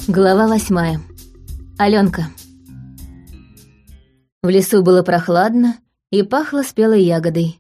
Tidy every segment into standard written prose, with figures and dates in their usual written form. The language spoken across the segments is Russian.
Глава 8. Алёнка. В лесу было прохладно и пахло спелой ягодой.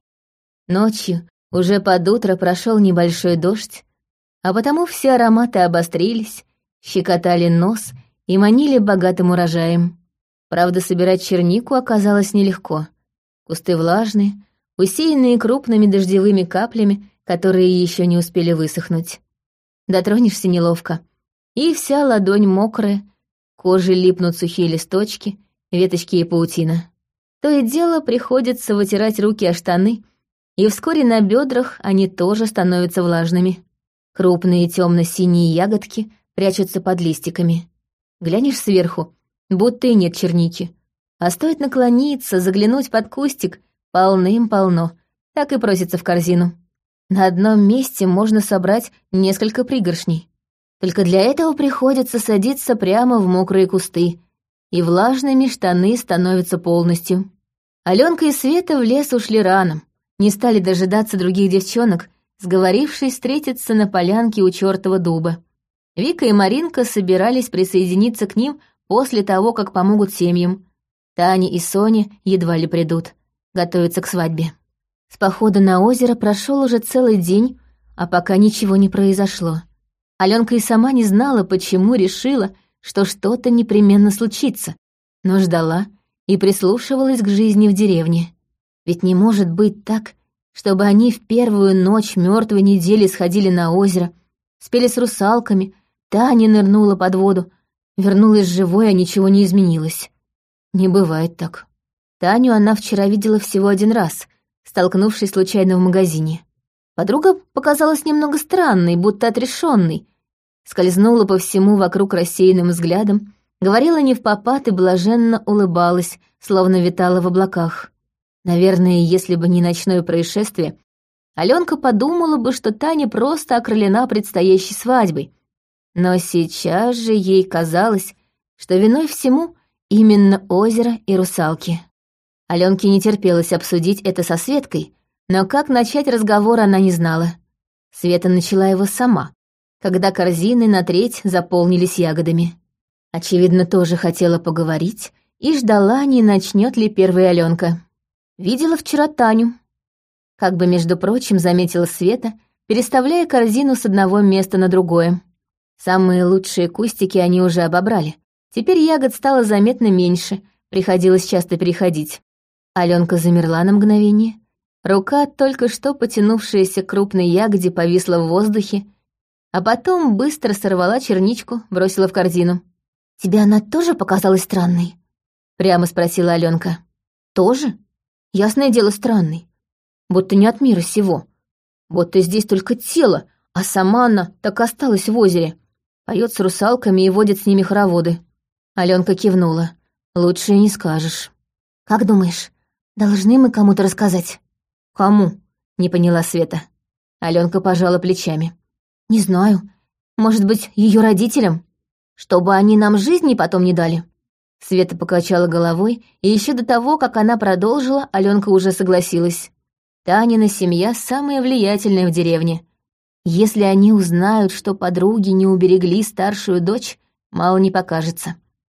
Ночью, уже под утро, прошел небольшой дождь, а потому все ароматы обострились, щекотали нос и манили богатым урожаем. Правда, собирать чернику оказалось нелегко. Кусты влажные, усеянные крупными дождевыми каплями, которые еще не успели высохнуть. Дотронешься неловко, и вся ладонь мокрая, коже липнут сухие листочки, веточки и паутина. То и дело приходится вытирать руки о штаны, и вскоре на бедрах они тоже становятся влажными. Крупные темно-синие ягодки прячутся под листиками. Глянешь сверху, будто и нет черники. А стоит наклониться, заглянуть под кустик, полным-полно, так и просится в корзину. На одном месте можно собрать несколько пригоршней. Только для этого приходится садиться прямо в мокрые кусты, и влажными штаны становятся полностью. Алёнка и Света в лес ушли рано, не стали дожидаться других девчонок, сговорившись встретиться на полянке у чёртова дуба. Вика и Маринка собирались присоединиться к ним после того, как помогут семьям. Таня и Соня едва ли придут, готовятся к свадьбе. С похода на озеро прошел уже целый день, а пока ничего не произошло. Алёнка и сама не знала, почему решила, что что-то непременно случится, но ждала и прислушивалась к жизни в деревне. Ведь не может быть так, чтобы они в первую ночь мёртвой недели сходили на озеро, спели с русалками, Таня нырнула под воду, вернулась живой, а ничего не изменилось. Не бывает так. Таню она вчера видела всего один раз, столкнувшись случайно в магазине. Подруга показалась немного странной, будто отрешенной, скользнула по всему вокруг рассеянным взглядом, говорила невпопад и блаженно улыбалась, словно витала в облаках. Наверное, если бы не ночное происшествие, Алёнка подумала бы, что Таня просто окрылена предстоящей свадьбой. Но сейчас же ей казалось, что виной всему именно озеро и русалки. Алёнке не терпелось обсудить это со Светкой, но как начать разговор она не знала. Света начала его сама, когда корзины на треть заполнились ягодами. Очевидно, тоже хотела поговорить и ждала, не начнет ли первая Алёнка. Видела вчера Таню. Как бы, между прочим, заметила Света, переставляя корзину с одного места на другое. Самые лучшие кустики они уже обобрали. Теперь ягод стало заметно меньше, приходилось часто переходить. Алёнка замерла на мгновение. Рука, только что потянувшаяся к крупной ягоде, повисла в воздухе, а потом быстро сорвала черничку, бросила в корзину. «Тебе она тоже показалась странной?» — прямо спросила Алёнка. «Тоже? Ясное дело, странной. Будто не от мира сего. Будто здесь только тело, а сама она так осталась в озере. Поёт с русалками и водит с ними хороводы». Алёнка кивнула. «Лучше и не скажешь». «Как думаешь, должны мы кому-то рассказать?» «Кому?» — не поняла Света. Алёнка пожала плечами. «Не знаю. Может быть, её родителям? Чтобы они нам жизни потом не дали?» Света покачала головой, и ещё до того, как она продолжила, Алёнка уже согласилась. Танина семья самая влиятельная в деревне. Если они узнают, что подруги не уберегли старшую дочь, мало не покажется.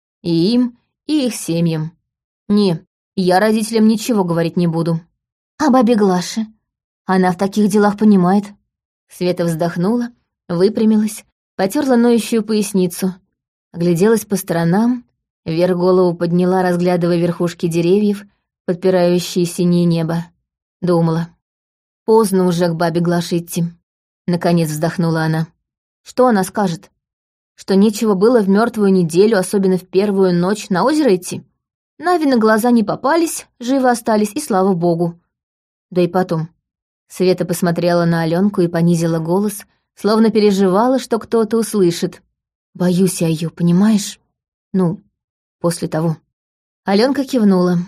И им, и их семьям. Не, я родителям ничего говорить не буду. А бабе Глаше? Она в таких делах понимает. Света вздохнула, выпрямилась, потёрла ноющую поясницу, огляделась по сторонам, вверх голову подняла, разглядывая верхушки деревьев, подпирающие синее небо. Думала. Поздно уже к бабе Глаше идти. Наконец вздохнула она. Что она скажет? Что нечего было в мёртвую неделю, особенно в первую ночь, на озеро идти? Нави на глаза не попались, живы остались, и слава богу. Да и потом. Света посмотрела на Алёнку и понизила голос, словно переживала, что кто-то услышит. «Боюсь я её, понимаешь? Ну, после того». Алёнка кивнула.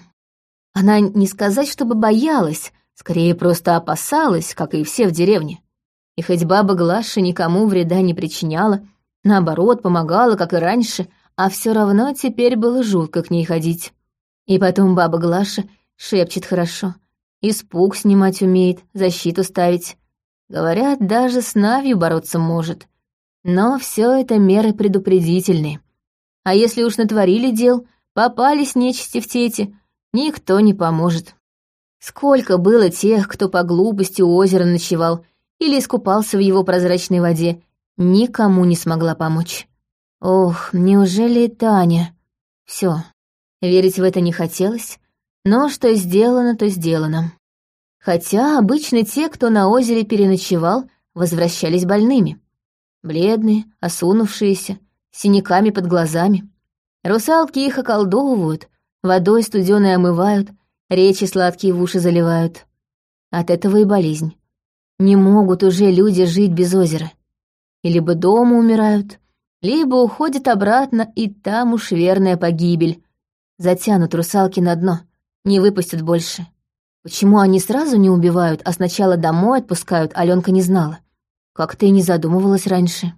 Она не сказать, чтобы боялась, скорее просто опасалась, как и все в деревне. И хоть баба Глаша никому вреда не причиняла, наоборот, помогала, как и раньше, а всё равно теперь было жутко к ней ходить. И потом баба Глаша шепчет хорошо, испуг снимать умеет, защиту ставить. Говорят, даже с Навью бороться может. Но все это меры предупредительные. А если уж натворили дел, попались нечисти в сети, никто не поможет. Сколько было тех, кто по глупости у озера ночевал или искупался в его прозрачной воде, никому не смогла помочь. Ох, неужели и Таня? Все. Верить в это не хотелось, но что сделано, то сделано. Хотя обычно те, кто на озере переночевал, возвращались больными. Бледные, осунувшиеся, с синяками под глазами. Русалки их околдовывают, водой студеной омывают, речи сладкие в уши заливают. От этого и болезнь. Не могут уже люди жить без озера. И либо дома умирают, либо уходят обратно, и там уж верная погибель. Затянут русалки на дно, не выпустят больше. Почему они сразу не убивают, а сначала домой отпускают, Алёнка не знала. Как-то и не задумывалась раньше.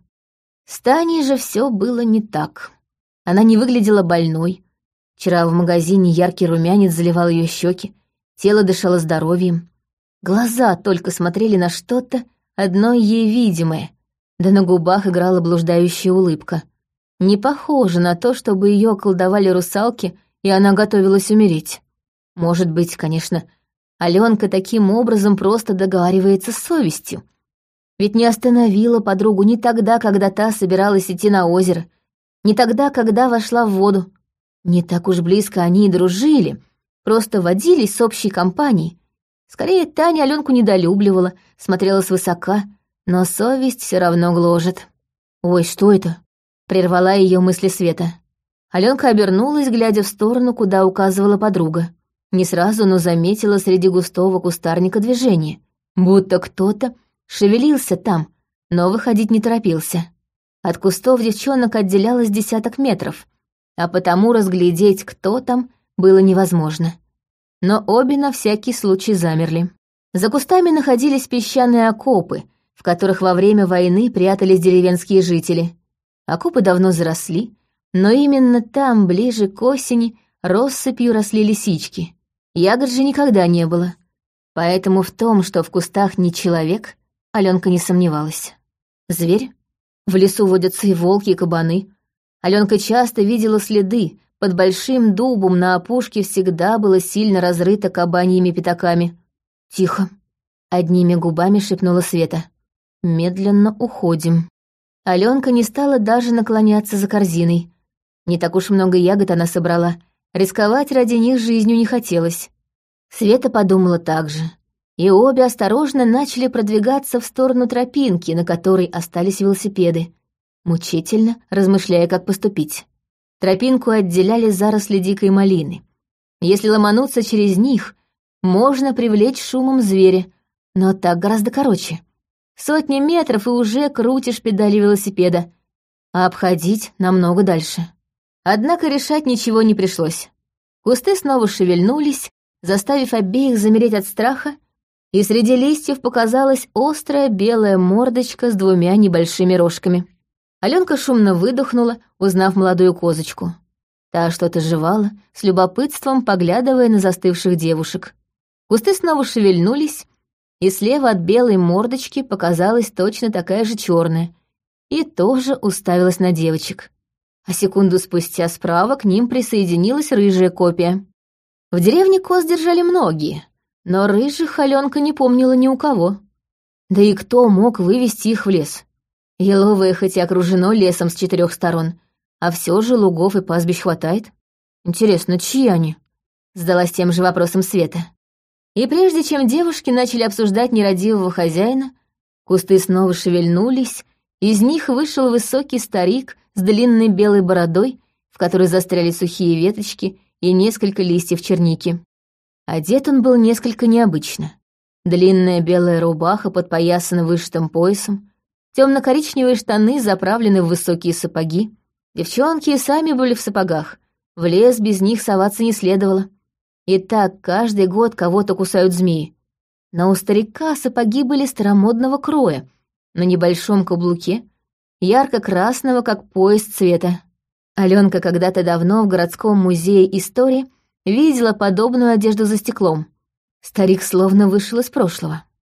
С Таней же все было не так. Она не выглядела больной. Вчера в магазине яркий румянец заливал ее щеки, тело дышало здоровьем. Глаза только смотрели на что-то, одно ей видимое, да на губах играла блуждающая улыбка. Не похоже на то, чтобы ее околдовали русалки, и она готовилась умереть. Может быть, конечно, Алёнка таким образом просто договаривается с совестью. Ведь не остановила подругу ни тогда, когда та собиралась идти на озеро, не тогда, когда вошла в воду. Не так уж близко они и дружили, просто водились с общей компанией. Скорее, Таня Алёнку недолюбливала, смотрела свысока, но совесть все равно гложет. «Ой, что это?» — прервала ее мысли Света. Алёнка обернулась, глядя в сторону, куда указывала подруга. Не сразу, но заметила среди густого кустарника движение, будто кто-то шевелился там, но выходить не торопился. От кустов девчонок отделялось десяток метров, а потому разглядеть, кто там, было невозможно. Но обе на всякий случай замерли. За кустами находились песчаные окопы, в которых во время войны прятались деревенские жители. Окопы давно заросли, но именно там, ближе к осени, россыпью росли лисички. Ягод же никогда не было. Поэтому в том, что в кустах не человек, Алёнка не сомневалась. Зверь? В лесу водятся и волки, и кабаны. Алёнка часто видела следы. Под большим дубом на опушке всегда было сильно разрыто кабаньими пятаками. «Тихо», — одними губами шепнула Света. «Медленно уходим». Алёнка не стала даже наклоняться за корзиной. Не так уж много ягод она собрала. Рисковать ради них жизнью не хотелось. Света подумала так же. И обе осторожно начали продвигаться в сторону тропинки, на которой остались велосипеды, мучительно размышляя, как поступить. Тропинку отделяли заросли дикой малины. Если ломануться через них, можно привлечь шумом зверя, но так гораздо короче. Сотни метров и уже крутишь педали велосипеда, а обходить намного дальше. Однако решать ничего не пришлось. Кусты снова шевельнулись, заставив обеих замереть от страха, и среди листьев показалась острая белая мордочка с двумя небольшими рожками. Алёнка шумно выдохнула, узнав молодую козочку. Та что-то жевала, с любопытством поглядывая на застывших девушек. Кусты снова шевельнулись, и слева от белой мордочки показалась точно такая же черная, и тоже уставилась на девочек. А секунду спустя справа к ним присоединилась рыжая копия. В деревне коз держали многие, но рыжих Алёнка не помнила ни у кого. Да и кто мог вывести их в лес? Еловое хоть и окружено лесом с 4 сторон, а все же лугов и пастбищ хватает. Интересно, чьи они? Задалась тем же вопросом Света. И прежде чем девушки начали обсуждать нерадивого хозяина, кусты снова шевельнулись, из них вышел высокий старик с длинной белой бородой, в которой застряли сухие веточки и несколько листьев черники. Одет он был несколько необычно. Длинная белая рубаха подпоясана вышитым поясом, темно-коричневые штаны заправлены в высокие сапоги. Девчонки и сами были в сапогах, в лес без них соваться не следовало. И так каждый год кого-то кусают змеи. Но у старика сапоги были старомодного кроя, на небольшом каблуке, ярко-красного, как пояс цвета. Алёнка когда-то давно в городском музее истории видела подобную одежду за стеклом. Старик словно вышел из прошлого.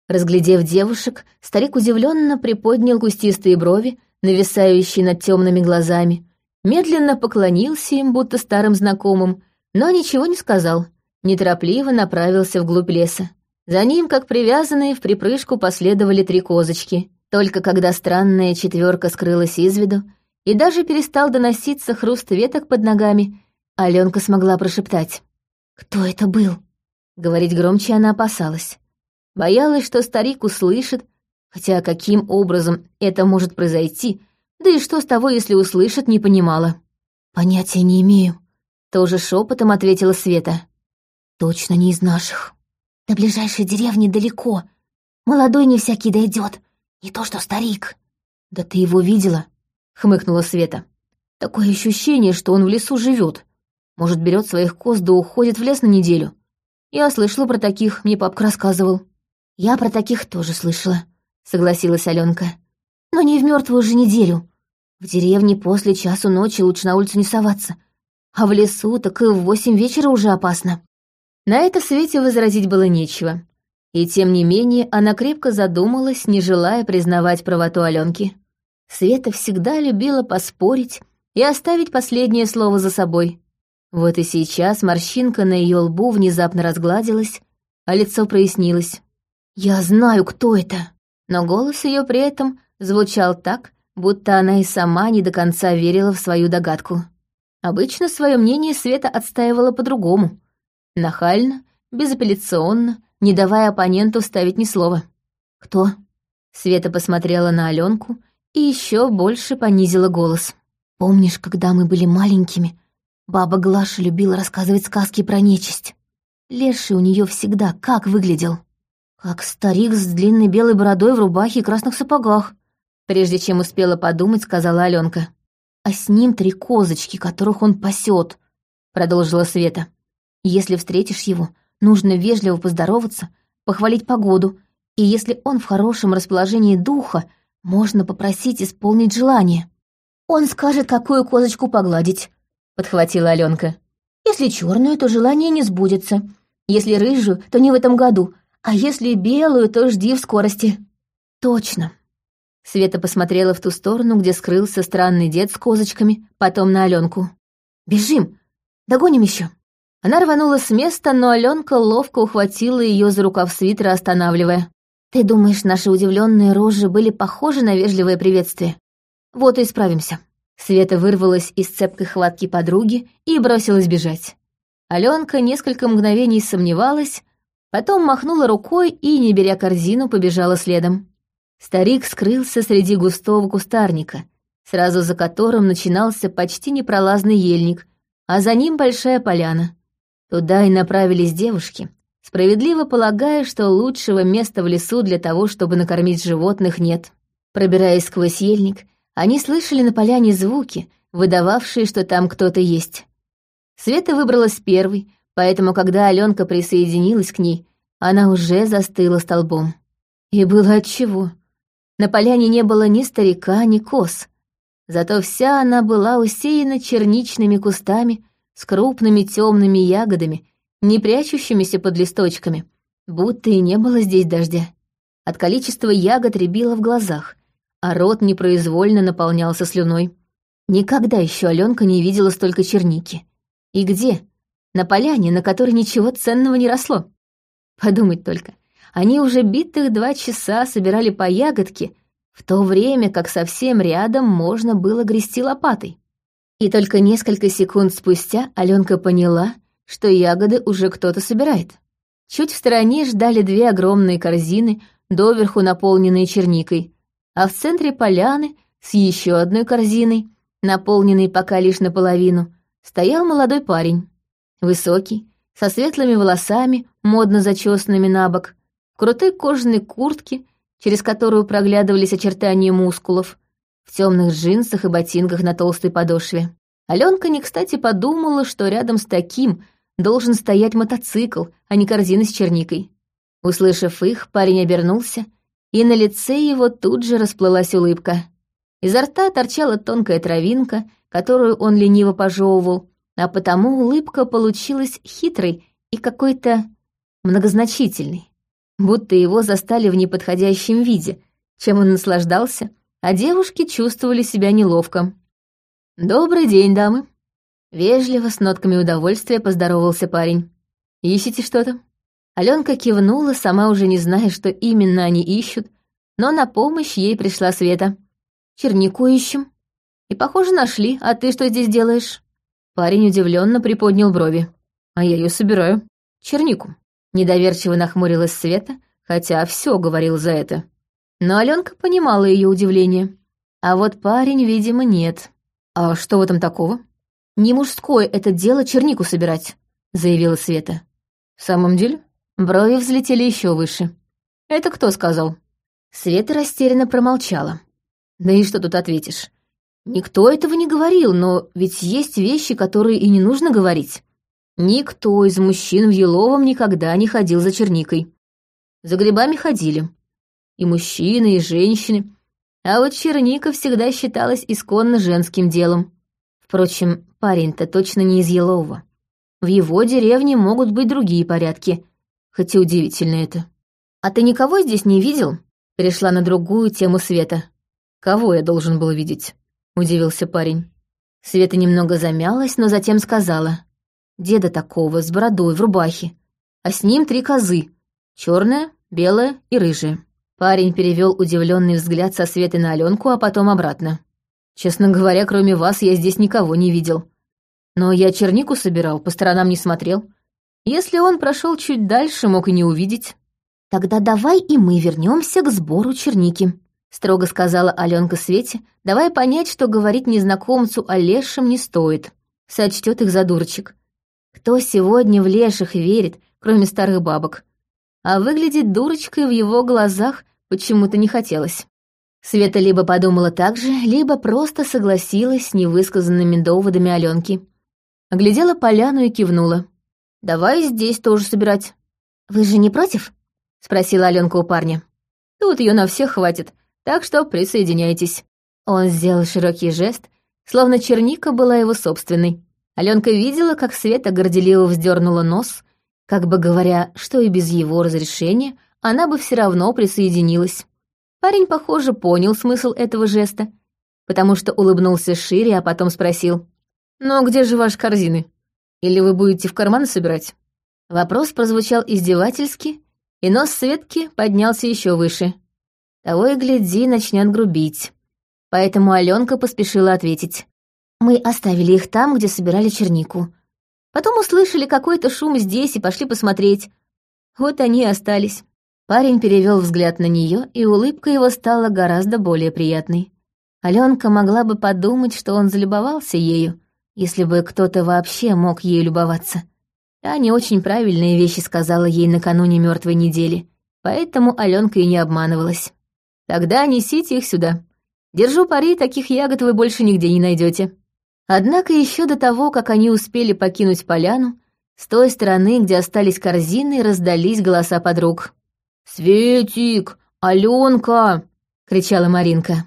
Разглядев девушек, старик удивленно приподнял кустистые брови, нависающие над темными глазами, медленно поклонился им, будто старым знакомым, но ничего не сказал, неторопливо направился вглубь леса. За ним, как привязанные, в припрыжку последовали 3 козочки. Только когда странная четверка скрылась из виду и даже перестал доноситься хруст веток под ногами, Аленка смогла прошептать: «Кто это был?» Говорить громче она опасалась. Боялась, что старик услышит, хотя каким образом это может произойти, да и что с того, если услышит, не понимала. «Понятия не имею», — тоже шепотом ответила Света. «Точно не из наших. До ближайшей деревни далеко. Молодой не всякий дойдет, не то что старик». «Да ты его видела?» — хмыкнула Света. «Такое ощущение, что он в лесу живет. Может, берет своих коз да уходит в лес на неделю. Я слышала про таких, мне папка рассказывал». «Я про таких тоже слышала», — согласилась Аленка. «Но не в мертвую же неделю. В деревне после часу ночи лучше на улицу не соваться, а в лесу так и в 8 вечера уже опасно». На это Свете возразить было нечего. И тем не менее она крепко задумалась, не желая признавать правоту Аленки. Света всегда любила поспорить и оставить последнее слово за собой. Вот и сейчас морщинка на ее лбу внезапно разгладилась, а лицо прояснилось. «Я знаю, кто это!» Но голос ее при этом звучал так, будто она и сама не до конца верила в свою догадку. Обычно свое мнение Света отстаивала по-другому. Нахально, безапелляционно, не давая оппоненту ставить ни слова. «Кто?» Света посмотрела на Аленку и еще больше понизила голос. «Помнишь, когда мы были маленькими, баба Глаша любила рассказывать сказки про нечисть? Леший у нее всегда как выглядел? Как старик с длинной белой бородой в рубахе и красных сапогах», прежде чем успела подумать, сказала Аленка. «А с ним 3 козочки, которых он пасет», продолжила Света. «Если встретишь его, нужно вежливо поздороваться, похвалить погоду, и если он в хорошем расположении духа, можно попросить исполнить желание». «Он скажет, какую козочку погладить», подхватила Аленка. «Если черную, то желание не сбудется. Если рыжую, то не в этом году. А если белую, то жди в скорости». «Точно». Света посмотрела в ту сторону, где скрылся странный дед с козочками, потом на Аленку. «Бежим! Догоним еще!» Она рванула с места, но Аленка ловко ухватила ее за рукав свитера, останавливая. «Ты думаешь, наши удивленные рожи были похожи на вежливое приветствие? Вот и справимся». Света вырвалась из цепкой хватки подруги и бросилась бежать. Аленка несколько мгновений сомневалась, потом махнула рукой и, не беря корзину, побежала следом. Старик скрылся среди густого кустарника, сразу за которым начинался почти непролазный ельник, а за ним большая поляна. Туда и направились девушки, справедливо полагая, что лучшего места в лесу для того, чтобы накормить животных, нет. Пробираясь сквозь ельник, они слышали на поляне звуки, выдававшие, что там кто-то есть. Света выбралась первой, поэтому, когда Аленка присоединилась к ней, она уже застыла столбом. И было отчего. На поляне не было ни старика, ни коз. Зато вся она была усеяна черничными кустами с крупными темными ягодами, не прячущимися под листочками, будто и не было здесь дождя. От количества ягод рябило в глазах, а рот непроизвольно наполнялся слюной. Никогда еще Аленка не видела столько черники. И где? На поляне, на которой ничего ценного не росло. Подумать только, они уже битых 2 часа собирали по ягодке, в то время как совсем рядом можно было грести лопатой. И только несколько секунд спустя Аленка поняла, что ягоды уже кто-то собирает. Чуть в стороне ждали 2 огромные корзины, доверху наполненные черникой, а в центре поляны с еще одной корзиной, наполненной пока лишь наполовину, стоял молодой парень. Высокий, со светлыми волосами, модно зачесанными на бок, в крутой кожаной куртке, через которую проглядывались очертания мускулов, в темных джинсах и ботинках на толстой подошве. Аленка не кстати подумала, что рядом с таким должен стоять мотоцикл, а не корзина с черникой. Услышав их, парень обернулся, и на лице его тут же расплылась улыбка. Изо рта торчала тонкая травинка, которую он лениво пожевывал, а потому улыбка получилась хитрой и какой-то многозначительной. будто его застали в неподходящем виде, чем он наслаждался, а девушки чувствовали себя неловко. «Добрый день, дамы!» Вежливо, с нотками удовольствия поздоровался парень. «Ищете что-то?» Аленка кивнула, сама уже не зная, что именно они ищут, но на помощь ей пришла Света. «Чернику ищем». «И, похоже, нашли. А ты что здесь делаешь?» Парень удивленно приподнял брови. «А я ее собираю. Чернику». Недоверчиво нахмурилась Света, хотя все говорил за это. Но Аленка понимала ее удивление. А вот парень, видимо, нет. «А что в этом такого?» «Не мужское это дело чернику собирать», — заявила Света. «В самом деле?» Брови взлетели еще выше. «Это кто сказал?» Света растерянно промолчала. «Да и что тут ответишь? Никто этого не говорил, но ведь есть вещи, которые и не нужно говорить. Никто из мужчин в Еловом никогда не ходил за черникой. За грибами ходили. И мужчины, и женщины. А вот черника всегда считалась исконно женским делом. Впрочем, парень-то точно не из Елового. В его деревне могут быть другие порядки, хотя удивительно это. «А ты никого здесь не видел?» Перешла на другую тему Света. «Кого я должен был видеть?» — удивился парень. Света немного замялась, но затем сказала. «Деда такого, с бородой, в рубахе. А с ним 3 козы. Черная, белая и рыжая». Парень перевел удивленный взгляд со Светы на Аленку, а потом обратно. «Честно говоря, кроме вас я здесь никого не видел. Но я чернику собирал, по сторонам не смотрел. Если он прошел чуть дальше, мог и не увидеть». «Тогда давай и мы вернемся к сбору черники», — строго сказала Аленка Свете, давая понять, что говорить незнакомцу о лешем не стоит. Сочтет их за дурочек. Кто сегодня в леших верит, кроме старых бабок? А выглядеть дурочкой в его глазах почему-то не хотелось. Света либо подумала так же, либо просто согласилась с невысказанными доводами Аленки. Оглядела поляну и кивнула. «Давай здесь тоже собирать». «Вы же не против?» — спросила Аленка у парня. «Тут ее на всех хватит, так что присоединяйтесь». Он сделал широкий жест, словно черника была его собственной. Аленка видела, как Света горделиво вздернула нос, как бы говоря, что и без его разрешения она бы все равно присоединилась. Парень, похоже, понял смысл этого жеста, потому что улыбнулся шире, а потом спросил. «Ну, где же ваши корзины? Или вы будете в карманы собирать?» Вопрос прозвучал издевательски, и нос Светки поднялся еще выше. Того и гляди, начнет грубить. Поэтому Аленка поспешила ответить. «Мы оставили их там, где собирали чернику. Потом услышали какой-то шум здесь и пошли посмотреть. Вот они и остались». Парень перевел взгляд на нее, и улыбка его стала гораздо более приятной. Аленка могла бы подумать, что он залюбовался ею, если бы кто-то вообще мог ею любоваться. Та не очень правильные вещи сказала ей накануне мертвой недели, поэтому Аленка и не обманывалась. «Тогда несите их сюда. Держу пари, таких ягод вы больше нигде не найдете». Однако еще до того, как они успели покинуть поляну, с той стороны, где остались корзины, раздались голоса подруг. «Светик! Аленка!» — кричала Маринка.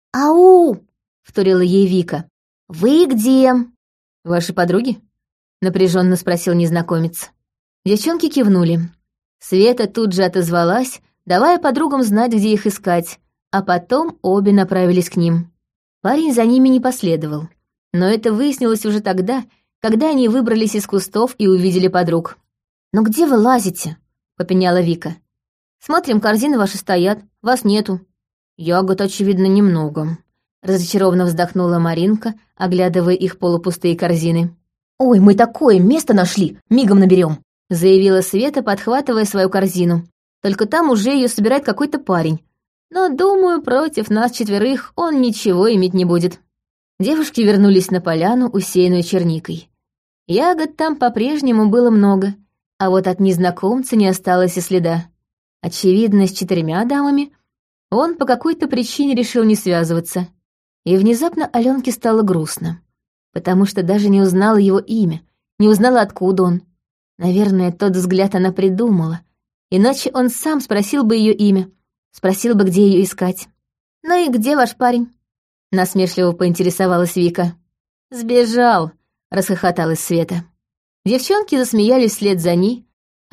«Ау!» — вторила ей Вика. «Вы где?» «Ваши подруги?» — напряженно спросил незнакомец. Девчонки кивнули. Света тут же отозвалась, давая подругам знать, где их искать, а потом обе направились к ним. Парень за ними не последовал. Но это выяснилось уже тогда, когда они выбрались из кустов и увидели подруг. «Ну где вы лазите?» — попеняла Вика. «Смотрим, корзины ваши стоят, вас нету». «Ягод, очевидно, немного», — разочарованно вздохнула Маринка, оглядывая их полупустые корзины. «Ой, мы такое место нашли, мигом наберем», — заявила Света, подхватывая свою корзину. Только там уже ее собирает какой-то парень. Но, думаю, против нас 4 он ничего иметь не будет. Девушки вернулись на поляну, усеянную черникой. Ягод там по-прежнему было много, а вот от незнакомца не осталось и следа. Очевидно, с 4 дамами он по какой-то причине решил не связываться. И внезапно Аленке стало грустно, потому что даже не узнала его имя, не узнала, откуда он. Наверное, тот взгляд она придумала, иначе он сам спросил бы ее имя, спросил бы, где ее искать. «Ну и где ваш парень?» — насмешливо поинтересовалась Вика. «Сбежал», — расхохоталась Света. Девчонки засмеялись вслед за ней,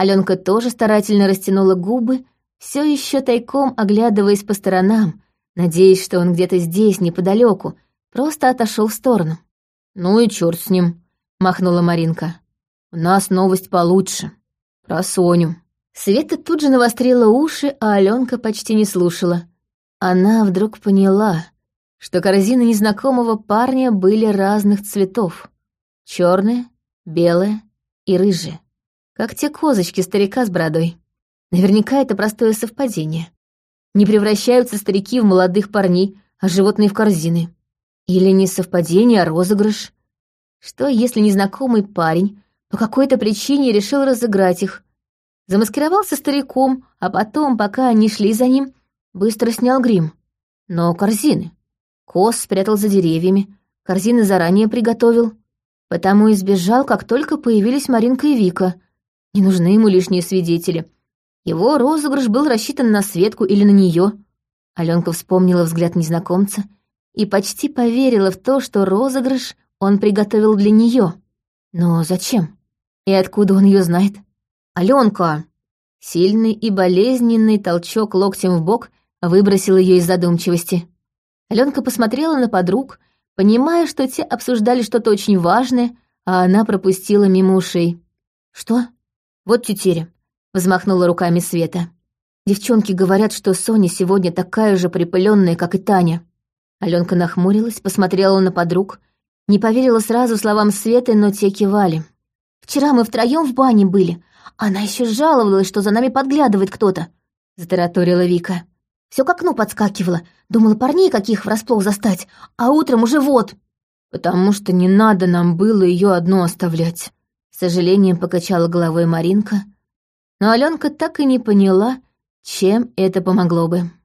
Аленка тоже старательно растянула губы, все еще тайком оглядываясь по сторонам, надеясь, что он где-то здесь, неподалеку, просто отошел в сторону. «Ну и черт с ним», — махнула Маринка. «У нас новость получше. Про Соню». Света тут же навострила уши, а Аленка почти не слушала. Она вдруг поняла, что корзины незнакомого парня были разных цветов. Черная, белая и рыжая. Как те козочки старика с бородой. Наверняка это простое совпадение. Не превращаются старики в молодых парней, а животные в корзины. Или не совпадение, а розыгрыш. Что, если незнакомый парень по какой-то причине решил разыграть их? Замаскировался стариком, а потом, пока они шли за ним, быстро снял грим. Но корзины. Коз спрятал за деревьями, корзины заранее приготовил. Потому и сбежал, как только появились Маринка и Вика. Не нужны ему лишние свидетели. Его розыгрыш был рассчитан на Светку или на нее. Аленка вспомнила взгляд незнакомца и почти поверила в то, что розыгрыш он приготовил для нее. Но зачем? И откуда он ее знает? «Аленка!» Сильный и болезненный толчок локтем в бок выбросил ее из задумчивости. Аленка посмотрела на подруг, понимая, что те обсуждали что-то очень важное, а она пропустила мимо ушей. «Что?» «Вот тетеря», — взмахнула руками Света. «Девчонки говорят, что Соня сегодня такая же припыленная, как и Таня». Аленка нахмурилась, посмотрела на подруг, не поверила сразу словам Светы, но те кивали. «Вчера мы втроем в бане были. Она еще жаловалась, что за нами подглядывает кто-то», — затараторила Вика. «Все к окну подскакивала, думала парней каких врасплох застать, а утром уже вот». «Потому что не надо нам было ее одну оставлять», — с сожалением покачала головой Маринка, но Аленка так и не поняла, чем это помогло бы.